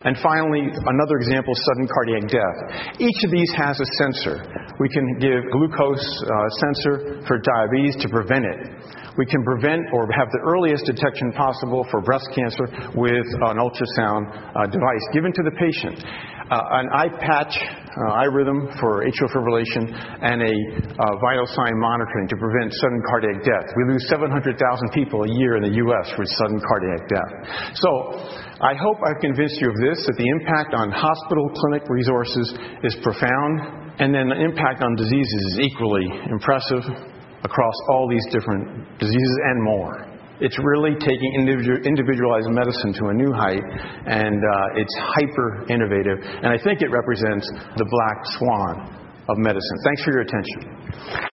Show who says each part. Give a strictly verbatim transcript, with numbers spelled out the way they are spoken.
Speaker 1: And finally, another example, sudden cardiac death. Each of these has a sensor. We can give glucose uh, sensor for diabetes to prevent it. We can prevent or have the earliest detection possible for breast cancer with an ultrasound uh, device given to the patient. Uh, an eye patch, uh, iRhythm for atrial fibrillation, and a uh, vital sign monitoring to prevent sudden cardiac death. We lose seven hundred thousand people a year in the U S for sudden cardiac death. So I hope I've convinced you of this, that the impact on hospital clinic resources is profound, and then the impact on diseases is equally impressive across all these different diseases and more. It's really taking individualized medicine to a new height, and uh, it's hyper innovative, and I think it represents the black swan of medicine. Thanks for your attention.